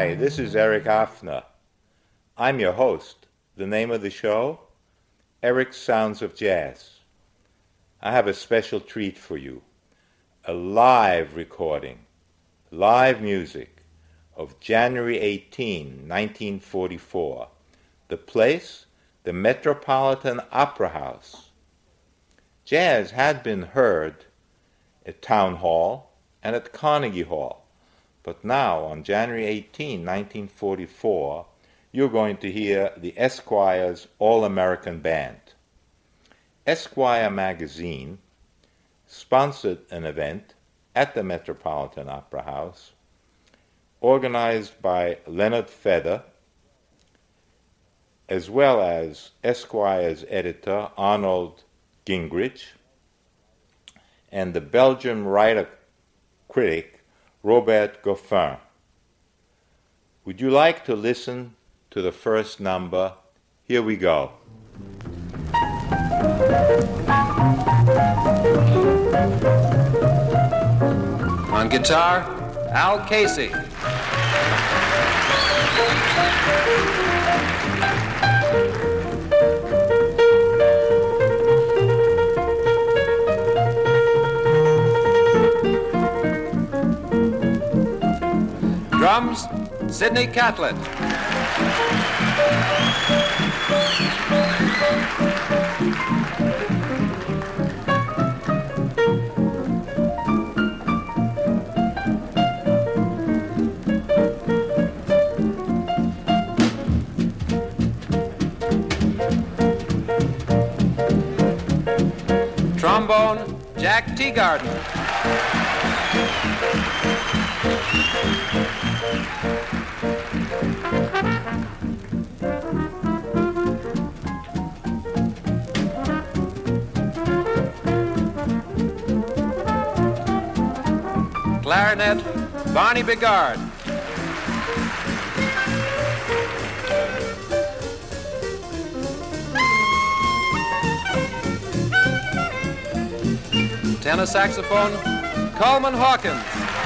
Hi, this is Eric Hafner. I'm your host. The name of the show? Eric's Sounds of Jazz. I have a special treat for you. A live recording, live music of January 18, 1944. The place? The Metropolitan Opera House. Jazz had been heard at Town Hall and at Carnegie Hall. But now, on January 18, 1944, you're going to hear the Esquire's All-American Band. Esquire magazine sponsored an event at the Metropolitan Opera House, organized by Leonard Feather, as well as Esquire's editor Arnold Gingrich, and the Belgian writer-critic Robert Goffin. Would you like to listen to the first number? Here we go. On guitar, Al Casey. Drums, Sidney Catlett. Trombone, Jack Teagarden. Clarinet, Barney Bigard. Tenor saxophone, Coleman Hawkins.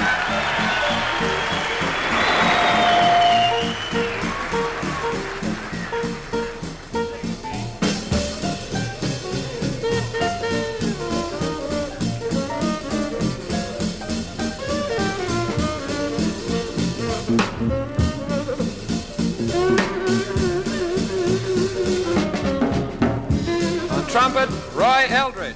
On trumpet, Roy Eldridge.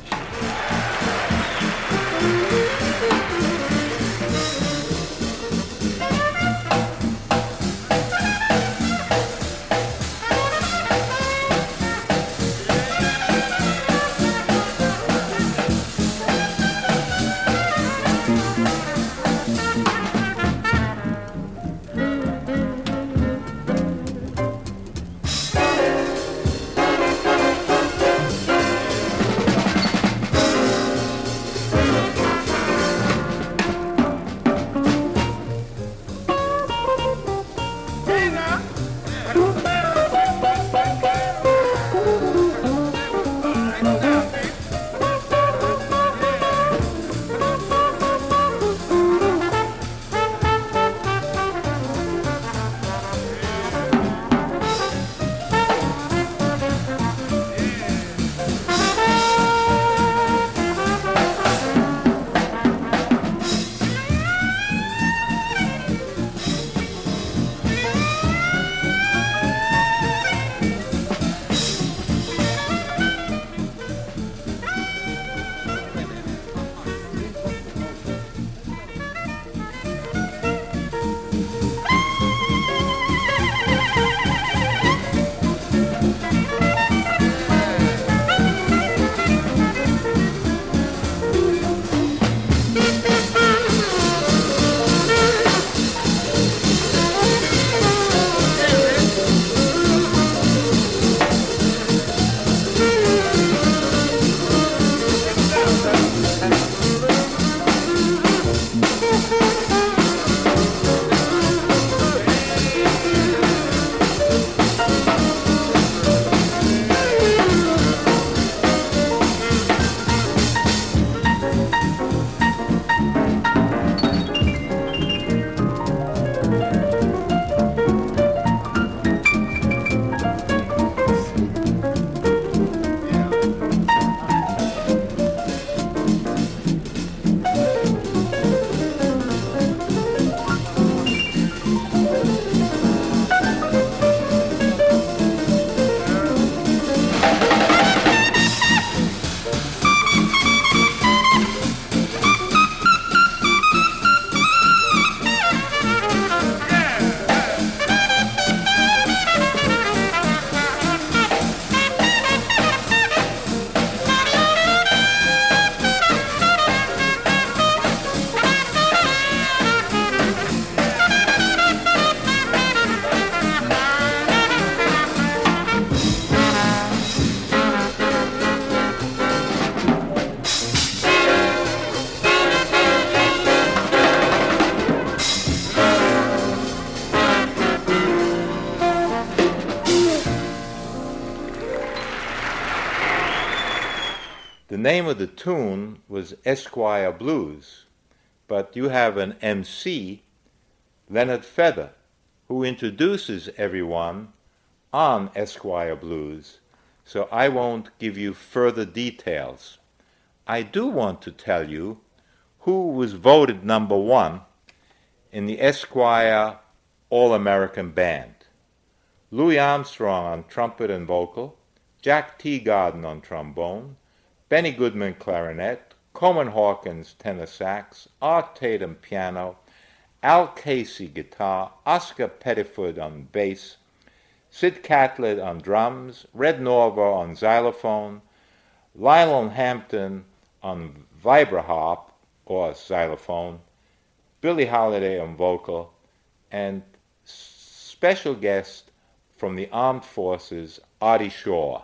The name of the tune was Esquire Blues, but you have an MC, Leonard Feather, who introduces everyone on Esquire Blues, so I won't give you further details. I do want to tell you who was voted number one in the Esquire All-American Band. Louis Armstrong on trumpet and vocal, Jack Teagarden on trombone, Benny Goodman clarinet, Coleman Hawkins tenor sax, Art Tatum piano, Al Casey guitar, Oscar Pettiford on bass, Sid Catlett on drums, Red Norvo on xylophone, Lionel Hampton on vibraharp or xylophone, Billie Holiday on vocal, and special guest from the Armed Forces, Artie Shaw.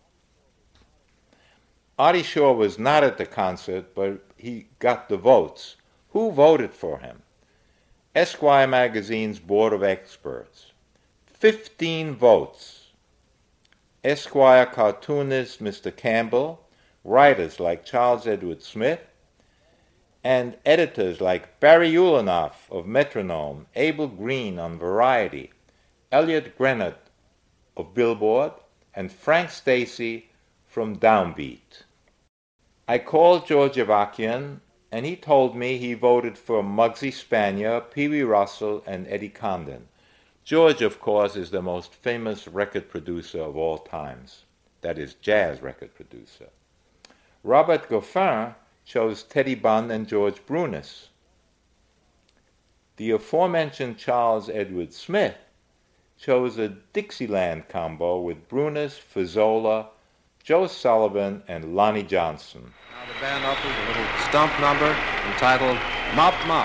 Artie Shaw was not at the concert, but he got the votes. Who voted for him? Esquire magazine's board of experts. 15 votes. Esquire cartoonist Mr. Campbell, writers like Charles Edward Smith, and editors like Barry Ulanoff of Metronome, Abel Green on Variety, Elliot Grenard of Billboard, and Frank Stacy from Downbeat. I called George Avakian, and he told me he voted for Muggsy Spanier, Pee Wee Russell, and Eddie Condon. George, of course, is the most famous record producer of all times. That is, jazz record producer. Robert Goffin chose Teddy Bunn and George Brunis. The aforementioned Charles Edward Smith chose a Dixieland combo with Brunis, Fazzola, Joe Sullivan, and Lonnie Johnson. Now the band offers a little stump number entitled Mop Mop.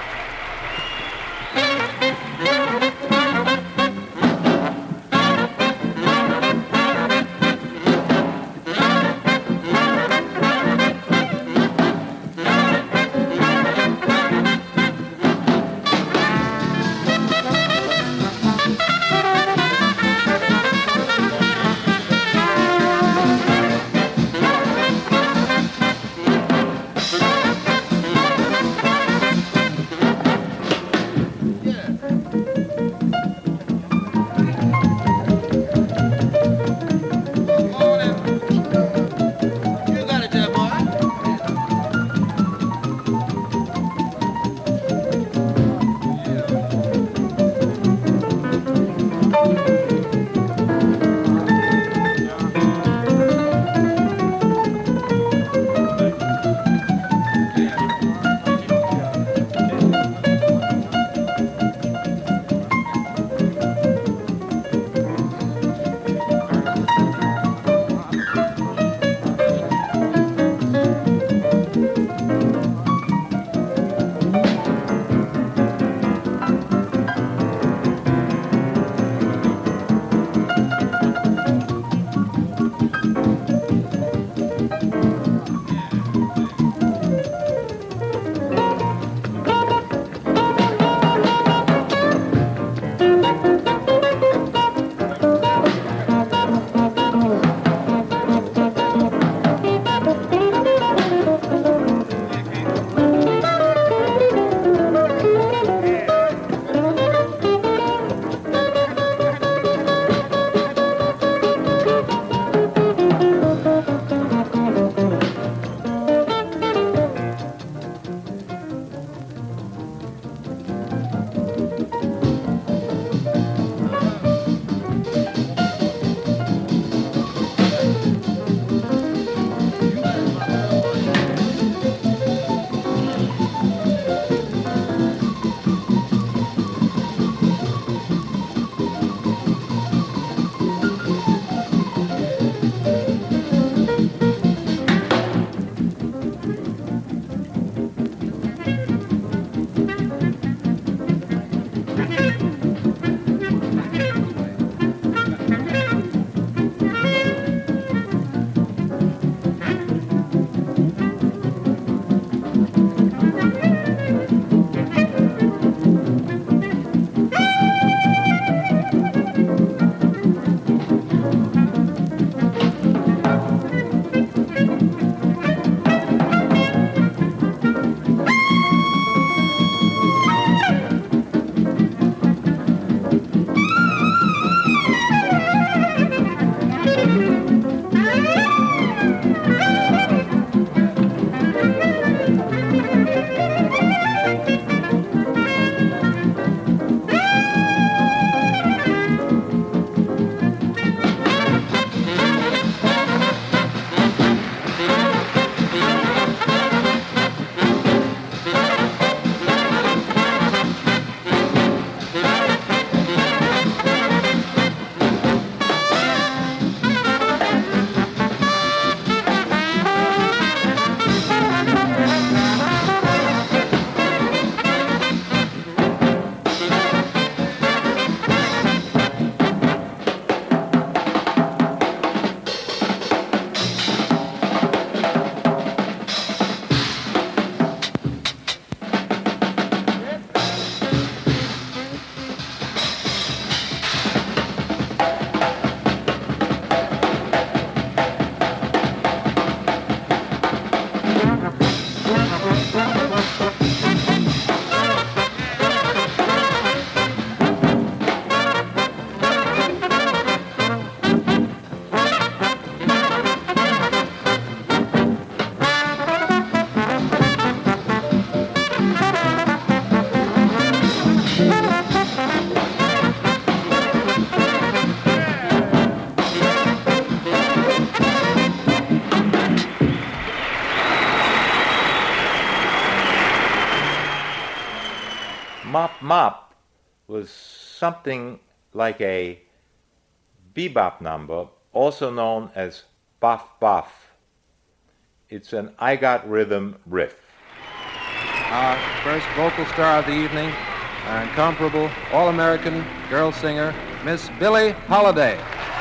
Mop Mop was something like a bebop number, also known as Boff Boff. It's an I Got Rhythm riff. Our first vocal star of the evening, our incomparable all-American girl singer, Miss Billie Holiday.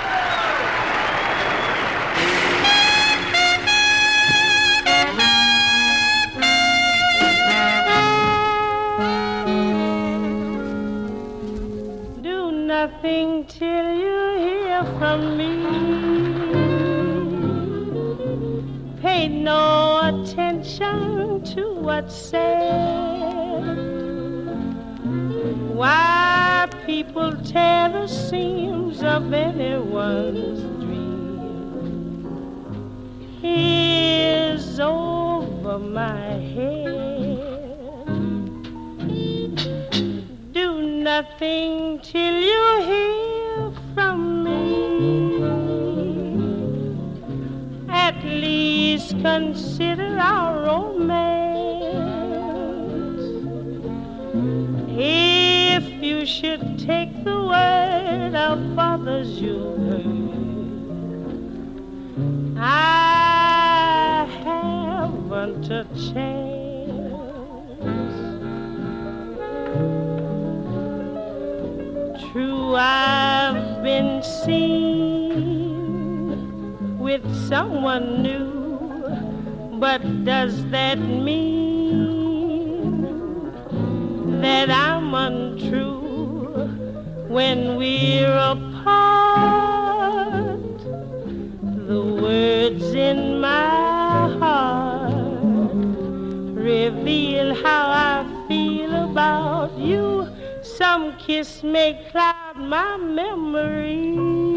Do nothing till you hear from me. Pay no attention to what's said. Why people tear the seams of anyone's dream is over my head. Do nothing till you hear from me. At least consider our romance. If you should take the word of others you heard, I haven't a chance. True, I've been seen with someone new, but does that mean that I'm untrue when we're apart? The words in my heart reveal how I feel about you. Some kiss may cloud my memory,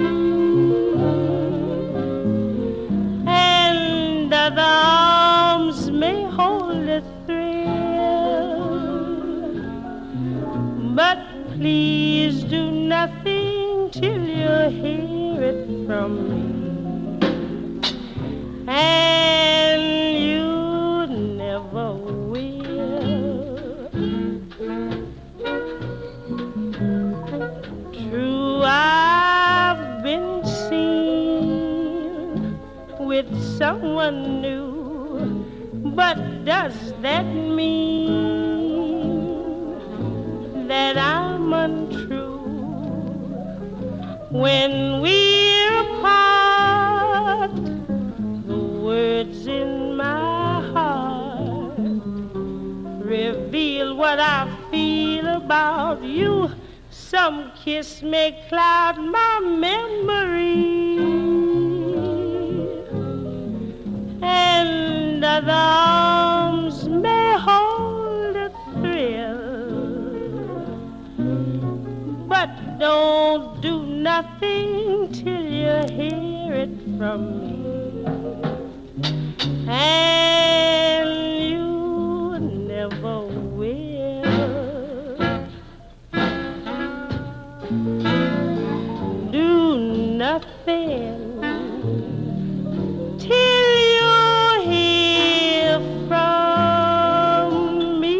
and other arms may hold a thrill. But please do nothing till you hear it from me, and you never will. True, I've been seen with someone new, but does that mean that I'm untrue when we're apart? The words in my heart reveal what I feel about you. Some kiss may cloud my memory, and other arms may hold a thrill. But don't do nothing till you hear it from me, and you never will. Do nothing till you hear from me.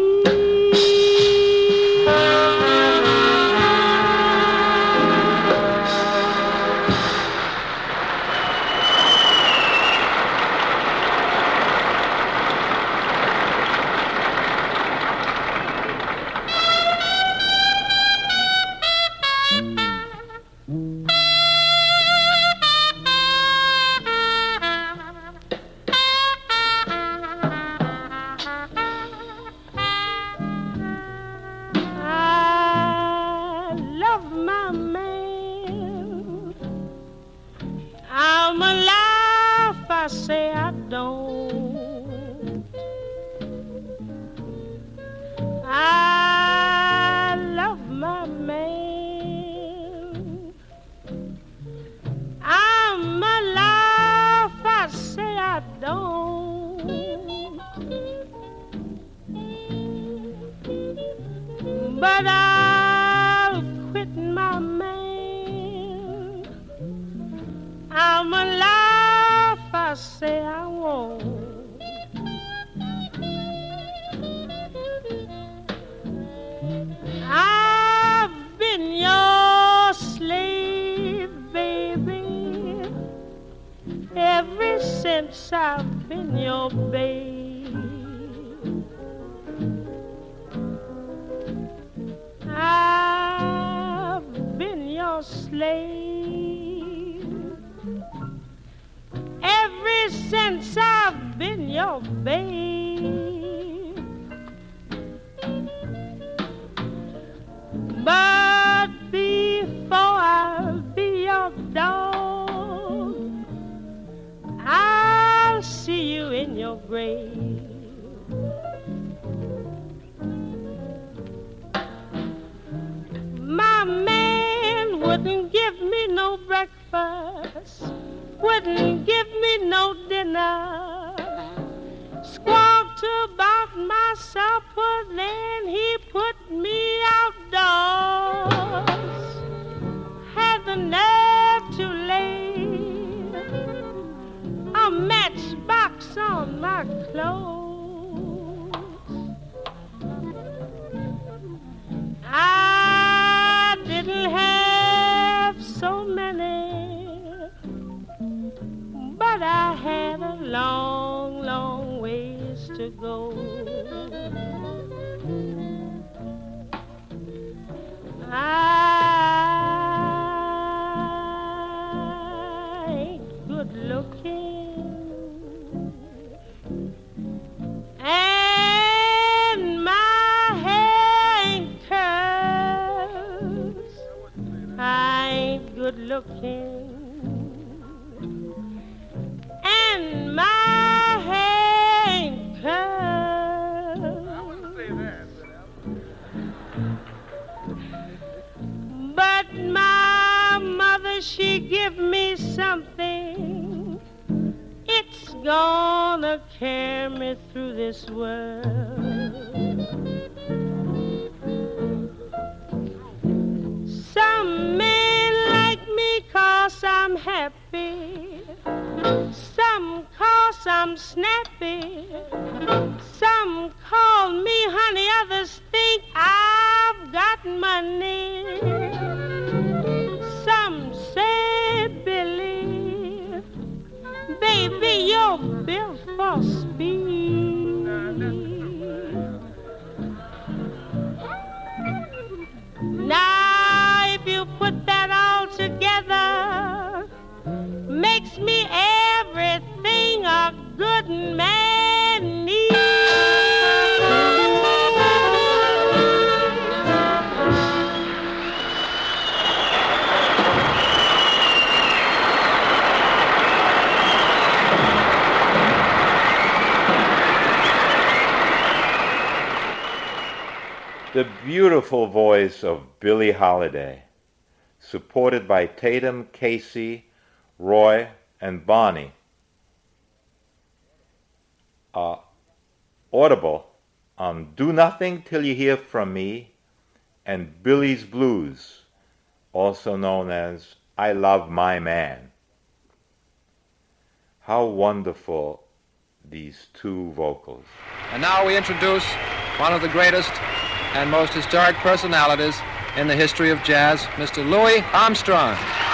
I love my man. I'm alive if I say I don't. I love my man. I'm alive if I say I don't. But I'll quit my man. I'm alive if I say I won't. since I've been your babe. I've been your slave ever since I've been your babe. But before I'll be your dog, I'll see you in your grave. My man wouldn't give me no breakfast, wouldn't give me no dinner, squawked about my supper, then he put me outdoors, had the nerve to lay a matchbox on my clothes. I didn't have so many, but I had a long, long ways to go. I ain't good looking, and my hair ain't curls. I ain't good looking, and my hair ain't curls. I wouldn't say that. But my mother, she give me something. It's gonna carry me through this world. Some men like me 'cause I'm happy, some 'cause I'm snappy, some call me honey, others think I've got money. Some say, Billy, baby, you're built for speed. Now, if you put that all together, makes me everything a good man needs. The beautiful voice of Billie Holiday, supported by Tatum, Casey, Roy, and Bonnie. Audible on Do Nothing Till You Hear From Me and Billie's Blues, also known as I Love My Man. How wonderful these two vocals. And now we introduce one of the greatest and most historic personalities in the history of jazz, Mr. Louis Armstrong.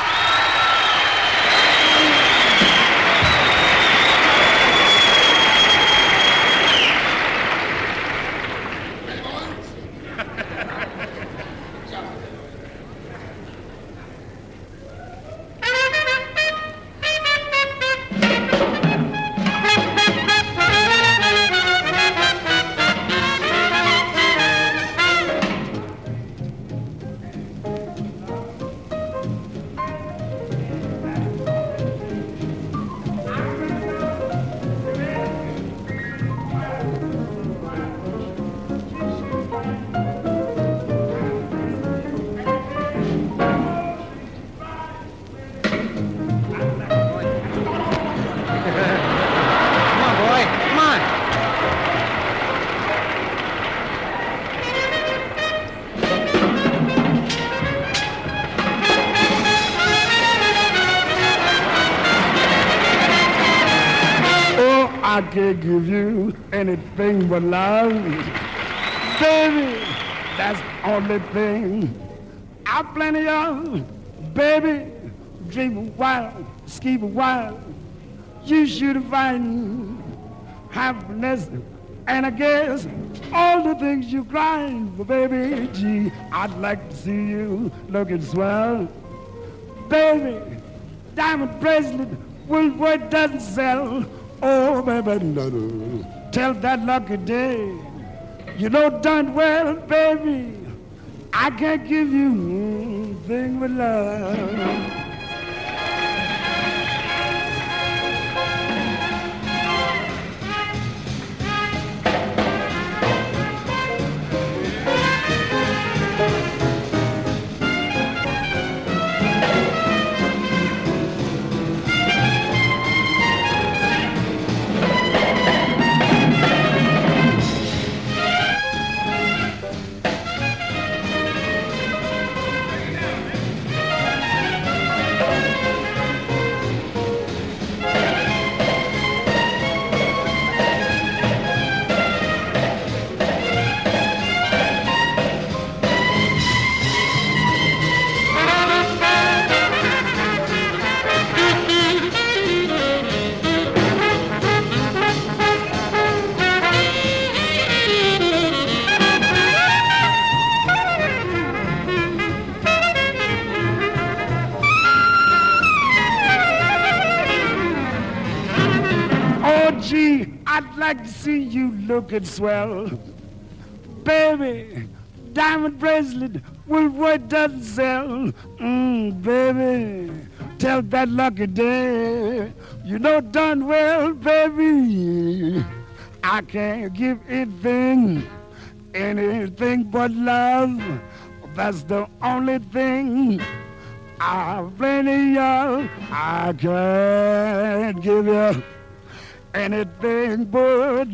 I can't give you anything but love. Baby, that's the only thing I'm plenty of. Baby, dream a while, scheme a while. you should find happiness. And I guess all the things you crying for, baby, gee, I'd like to see you looking swell. Baby, diamond bracelet, Woolworth doesn't sell. Oh, baby, no. Tell that lucky day, you know darn well, baby, I can't give you anything but love. I'd like to see you looking swell. Baby, diamond bracelet, Woolworth doesn't sell. Baby, tell that lucky day, you know darn well, baby, I can't give anything but love. That's the only thing I've plenty of. I can't give you anything but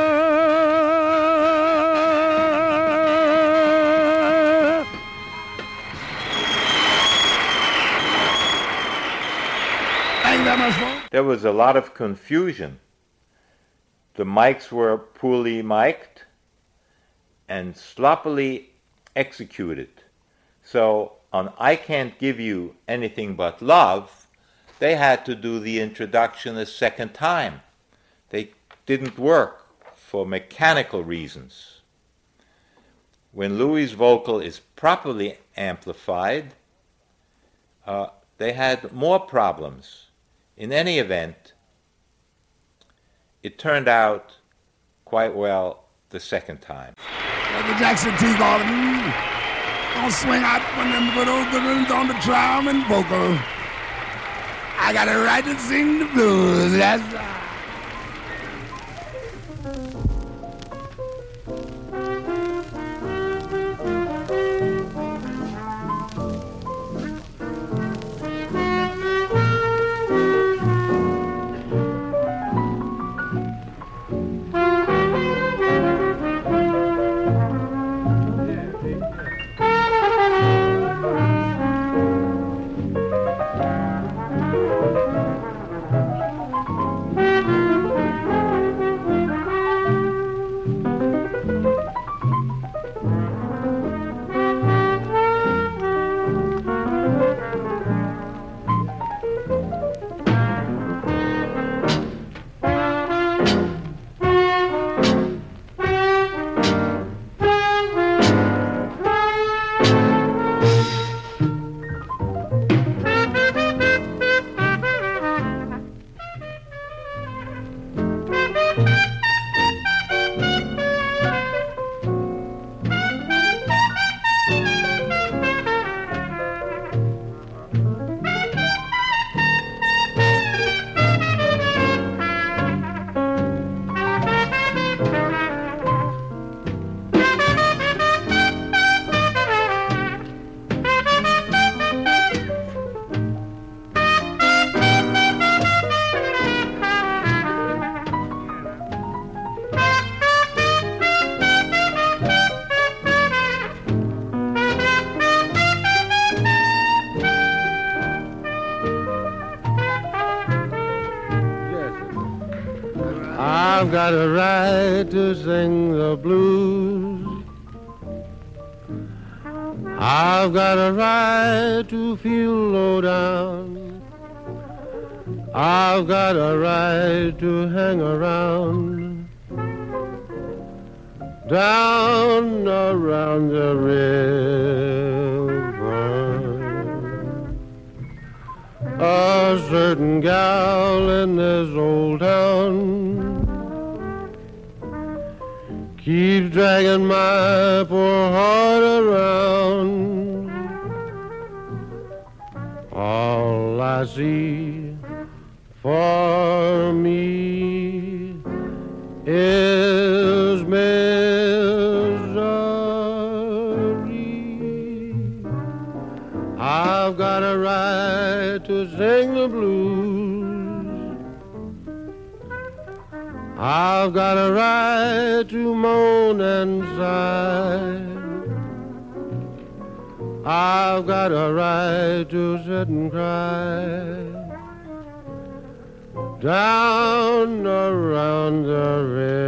love. Thank you very much, folks. There was a lot of confusion. The mics were poorly mic'd and sloppily executed. So on I Can't Give You Anything But Love, they had to do the introduction a second time. They didn't work for mechanical reasons. When Louis' vocal is properly amplified, they had more problems. In any event, it turned out quite well the second time. The Jackson T. Garden gonna swing out one of them good old ones on the drum and vocal. I got a right to sing the blues. That's right. I've got a right to sing the blues. I've got a right to feel low down. I've got a right to hang around down around the river. A certain gal in this old town keeps dragging my poor heart around. All I see for me is misery. I've got a right to sing the blues. I've got a right to moan and sigh. I've got a right to sit and cry down around the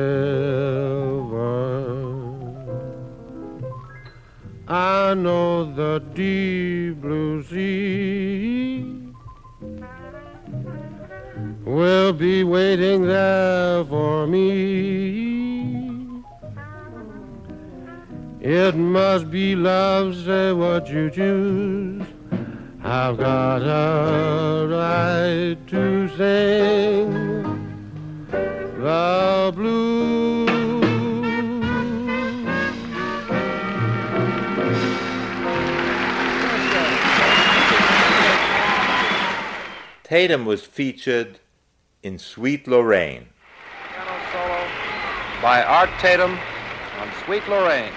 river. I know the deep blue sea will be waiting there for me. It must be love, say what you choose. I've got a right to sing the blues. Tatum was featured in Sweet Lorraine. Piano solo by Art Tatum on Sweet Lorraine.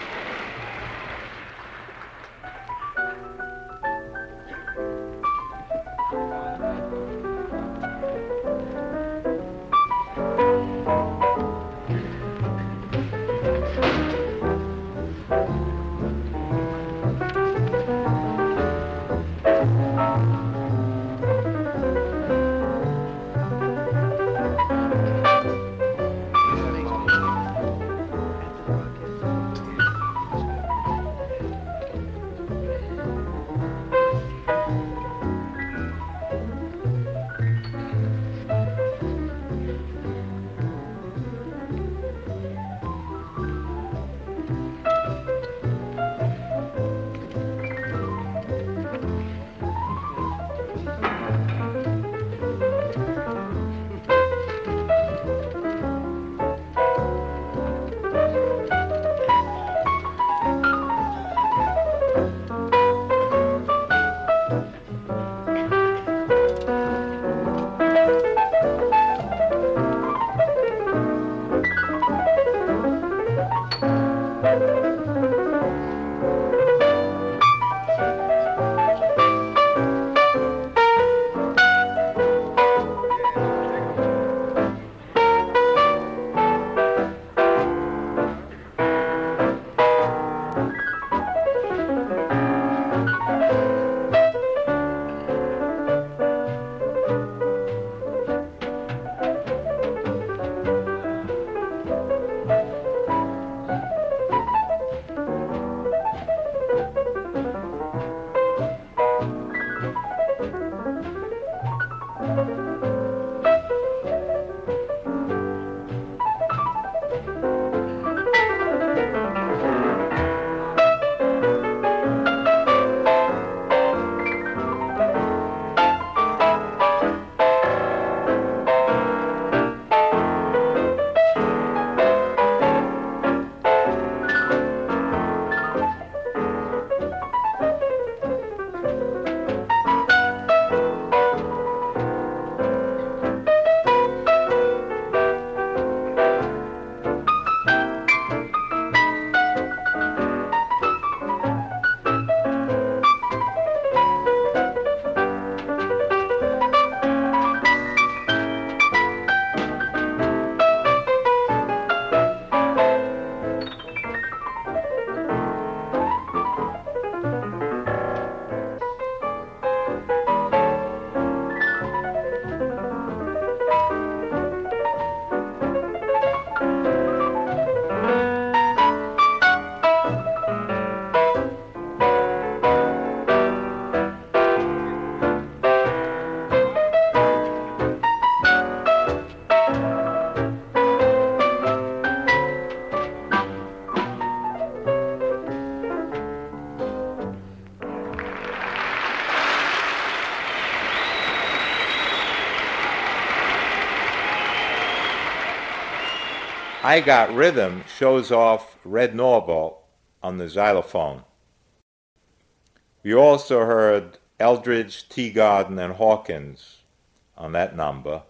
I Got Rhythm shows off Red Norvo on the xylophone. We also heard Eldridge, Teagarden, and Hawkins on that number.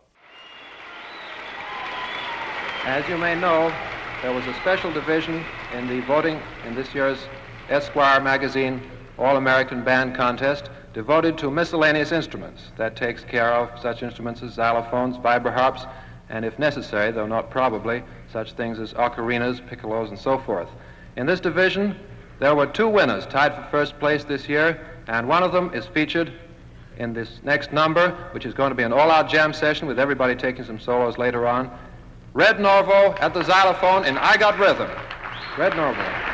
As you may know, there was a special division in the voting in this year's Esquire magazine All-American Band Contest devoted to miscellaneous instruments. That takes care of such instruments as xylophones, vibraharps, and if necessary, though not probably, such things as ocarinas, piccolos, and so forth. In this division, there were 2 winners tied for first place this year, and one of them is featured in this next number, which is going to be an all-out jam session with everybody taking some solos later on. Red Norvo at the xylophone in I Got Rhythm. Red Norvo.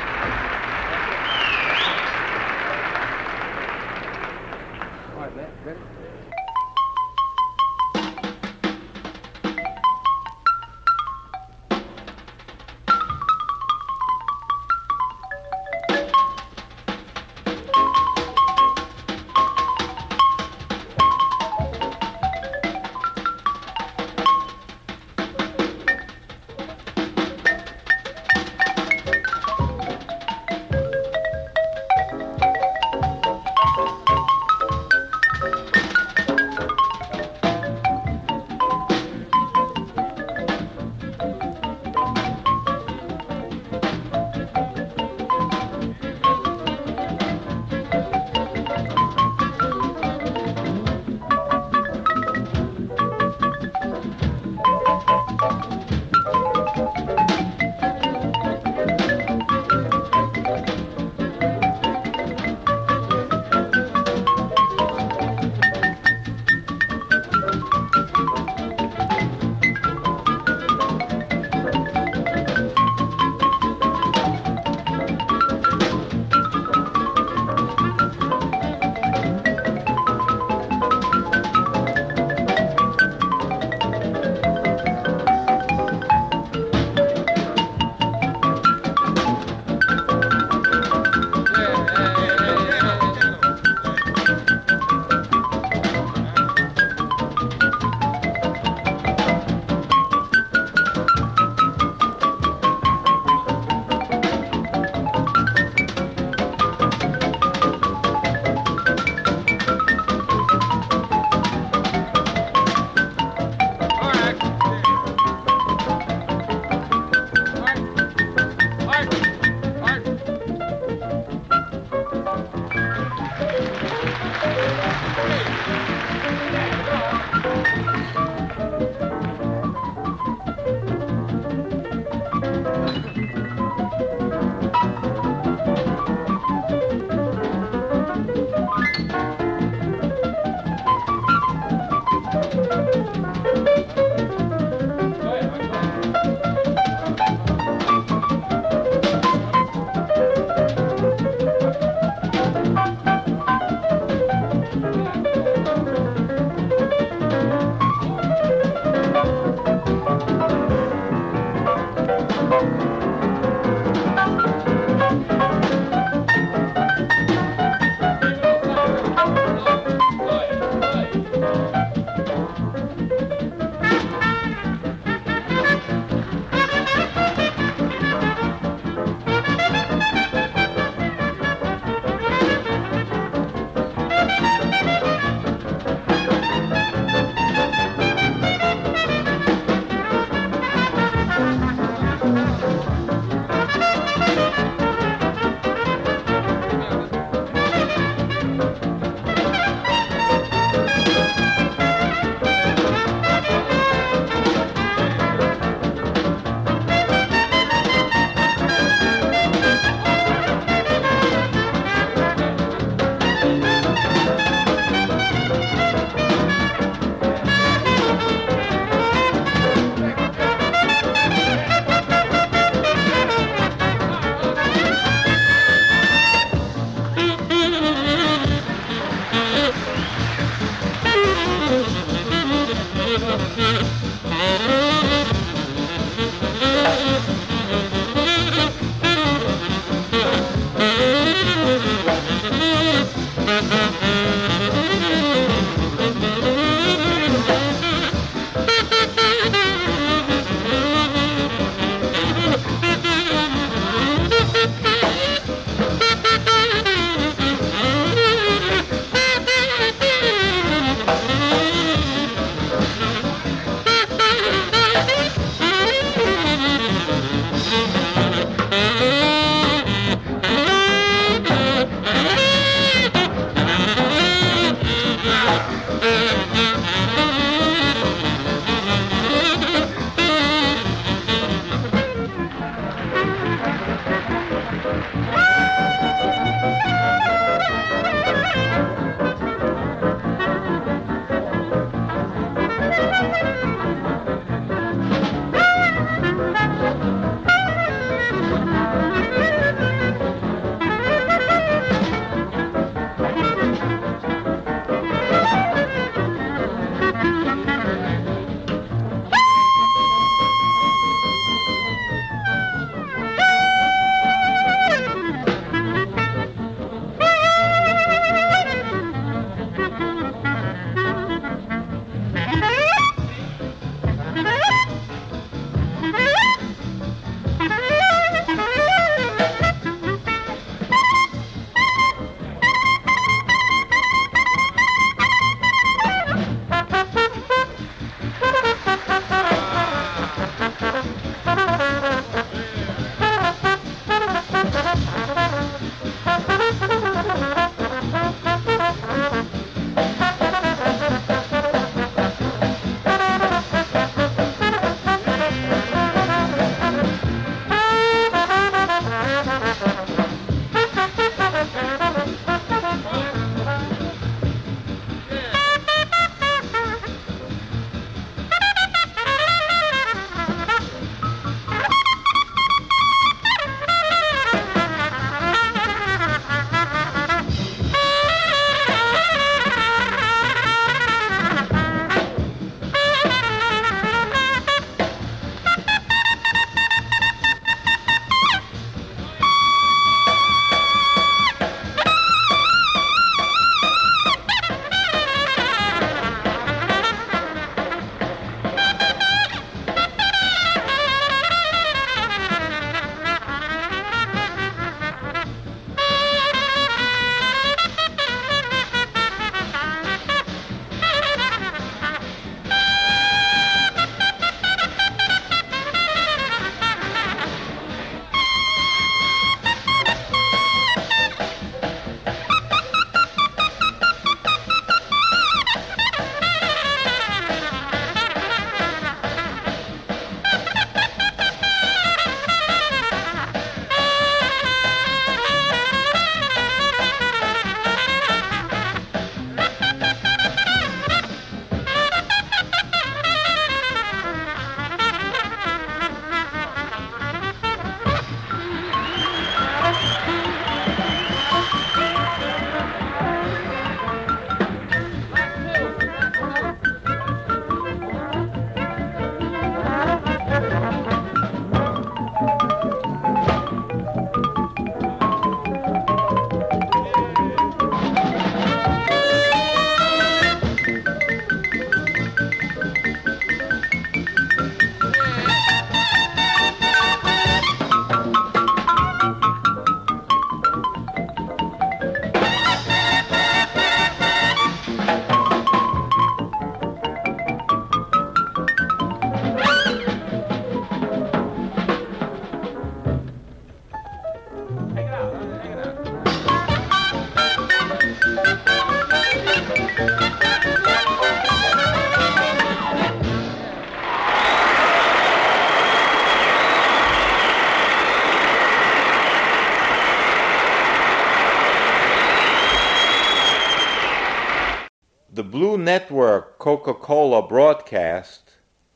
The Blue Network Coca-Cola broadcast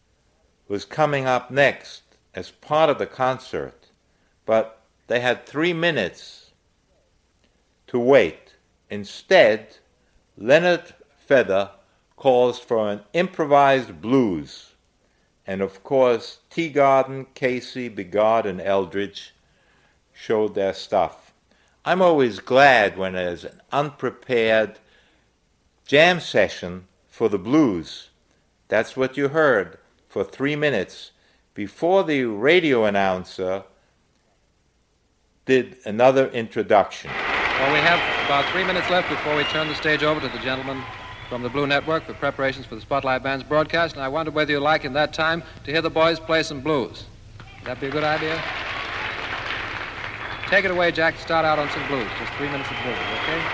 was coming up next as part of the concert, but they had 3 minutes to wait. Instead, Leonard Feather calls for an improvised blues, and of course Teagarden, Casey, Bigard, and Eldridge showed their stuff. I'm always glad when there's an unprepared jam session for the blues. That's what you heard for 3 minutes before the radio announcer did another introduction. Well, we have about 3 minutes left before we turn the stage over to the gentleman from the Blue Network for preparations for the Spotlight Band's broadcast, and I wondered whether you'd like in that time to hear the boys play some blues. Would that be a good idea? Take it away, Jack. Start out on some blues. Just 3 minutes of blues, okay?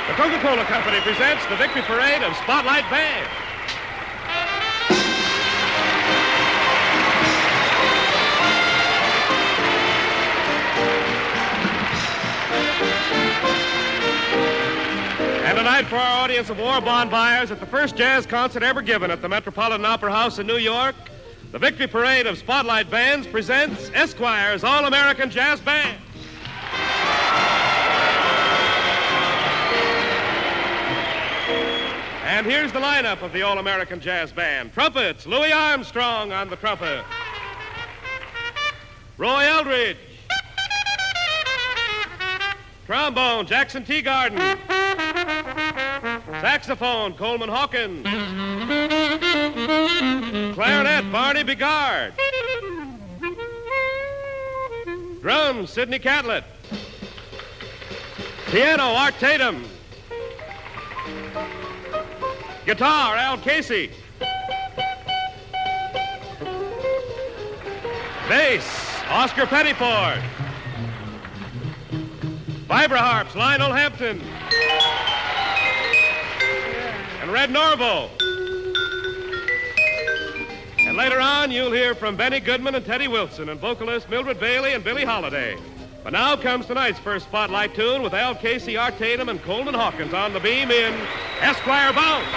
The Coca-Cola Company presents the Victory Parade of Spotlight Band. And tonight, for our audience of war bond buyers, at the first jazz concert ever given at the Metropolitan Opera House in New York, the Victory Parade of Spotlight Bands presents Esquire's All-American Jazz Band. And here's the lineup of the All-American Jazz Band. Trumpets, Louis Armstrong on the trumpet. Roy Eldridge. Trombone, Jackson Teagarden. Saxophone, Coleman Hawkins. Clarinet, Barney Bigard. Drums, Sidney Catlett. Piano, Art Tatum. Guitar, Al Casey. Bass, Oscar Pettiford. Vibraharps, Lionel Hampton. And Red Norvo. And later on, you'll hear from Benny Goodman and Teddy Wilson and vocalist Mildred Bailey and Billie Holiday. But now comes tonight's first spotlight tune with Al Casey, Art Tatum, and Coleman Hawkins on the beam in Esquire Bounce.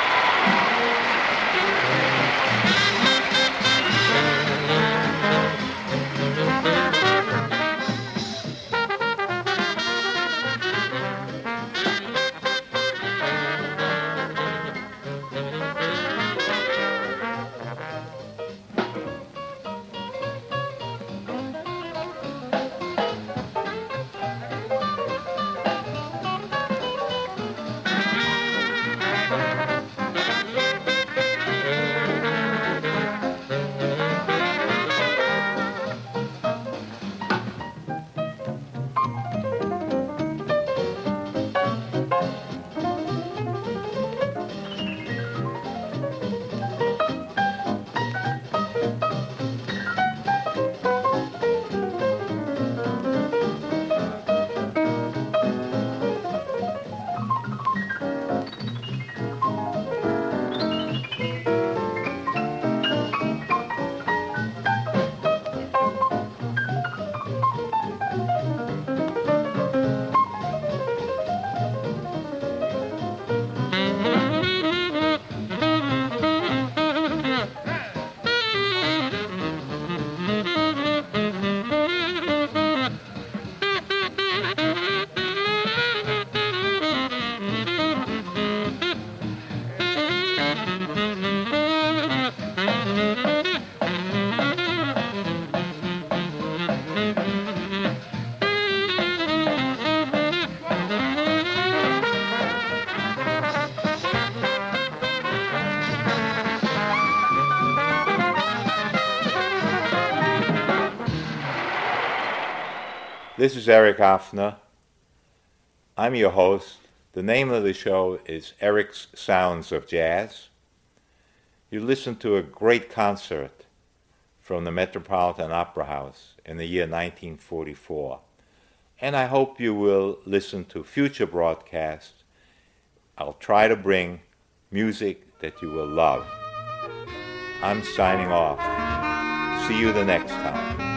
This is Eric Hofner. I'm your host. The name of the show is Eric's Sounds of Jazz. You listened to a great concert from the Metropolitan Opera House in the year 1944. And I hope you will listen to future broadcasts. I'll try to bring music that you will love. I'm signing off. See you the next time.